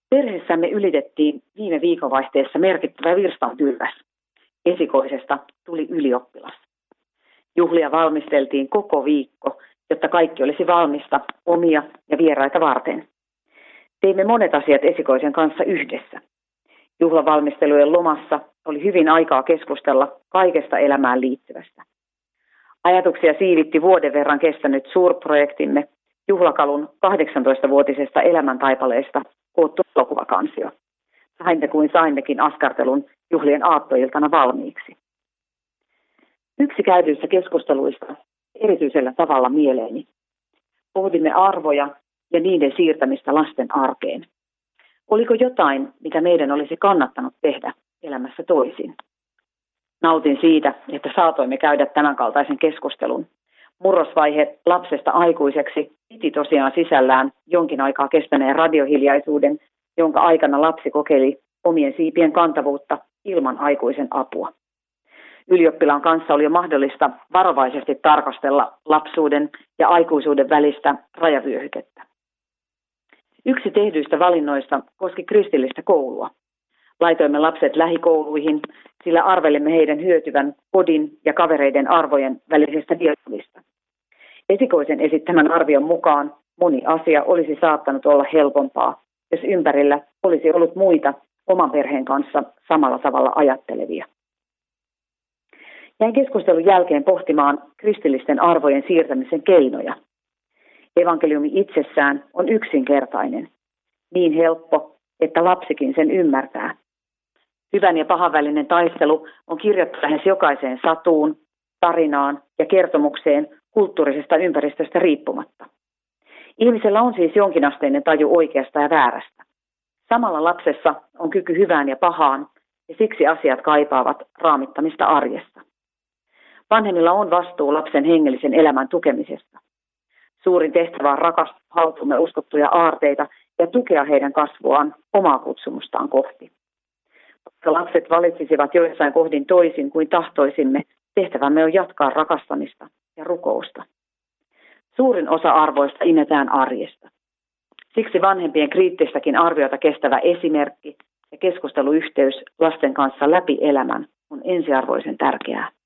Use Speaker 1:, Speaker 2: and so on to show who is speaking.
Speaker 1: Perheessämme ylitettiin viime viikonvaihteessa merkittävä virstanpylväs. Esikoisesta tuli ylioppilas. Juhlia valmisteltiin koko viikko, jotta kaikki olisi valmista omia ja vieraita varten. Teimme monet asiat esikoisen kanssa yhdessä. Juhlavalmistelujen lomassa oli hyvin aikaa keskustella kaikesta elämään liittyvästä. Ajatuksia siivitti vuoden verran kestänyt suurprojektimme Juhlakalun 18-vuotisesta elämäntaipaleesta koottu elokuvakansio. Saimme kuin saimmekin askartelun juhlien aattoiltana valmiiksi. Yksi käydyistä keskusteluista erityisellä tavalla mieleeni. Pohdimme arvoja ja niiden siirtämistä lasten arkeen. Oliko jotain, mitä meidän olisi kannattanut tehdä elämässä toisin? Nautin siitä, että saatoimme käydä tämänkaltaisen keskustelun. Murrosvaihe lapsesta aikuiseksi piti tosiaan sisällään jonkin aikaa kestäneen radiohiljaisuuden, jonka aikana lapsi kokeili omien siipien kantavuutta ilman aikuisen apua. Ylioppilaan kanssa oli jo mahdollista varovaisesti tarkastella lapsuuden ja aikuisuuden välistä rajavyöhykettä. Yksi tehdyistä valinnoista koski kristillistä koulua. Laitoimme lapset lähikouluihin, sillä arvelimme heidän hyötyvän kodin ja kavereiden arvojen välisestä dialogista. Esikoisen esittämän arvion mukaan moni asia olisi saattanut olla helpompaa, jos ympärillä olisi ollut muita oman perheen kanssa samalla tavalla ajattelevia. Jäin keskustelun jälkeen pohtimaan kristillisten arvojen siirtämisen keinoja. Evankeliumi itsessään on yksinkertainen, niin helppo, että lapsikin sen ymmärtää. Hyvän ja pahan välinen taistelu on kirjattu lähes jokaiseen satuun, tarinaan ja kertomukseen kulttuurisesta ympäristöstä riippumatta. Ihmisellä on siis jonkinasteinen taju oikeasta ja väärästä. Samalla lapsessa on kyky hyvään ja pahaan, ja siksi asiat kaipaavat raamittamista arjessa. Vanhemmilla on vastuu lapsen hengellisen elämän tukemisesta. Suurin tehtävä on rakastaa haltuumme uskottuja aarteita ja tukea heidän kasvuaan omaa kutsumustaan kohti. Vaikka lapset valitsisivat joissain kohdin toisin kuin tahtoisimme, tehtävämme on jatkaa rakastamista ja rukousta. Suurin osa arvoista imetään arjesta. Siksi vanhempien kriittistäkin arviota kestävä esimerkki ja keskusteluyhteys lasten kanssa läpi elämän on ensiarvoisen tärkeää.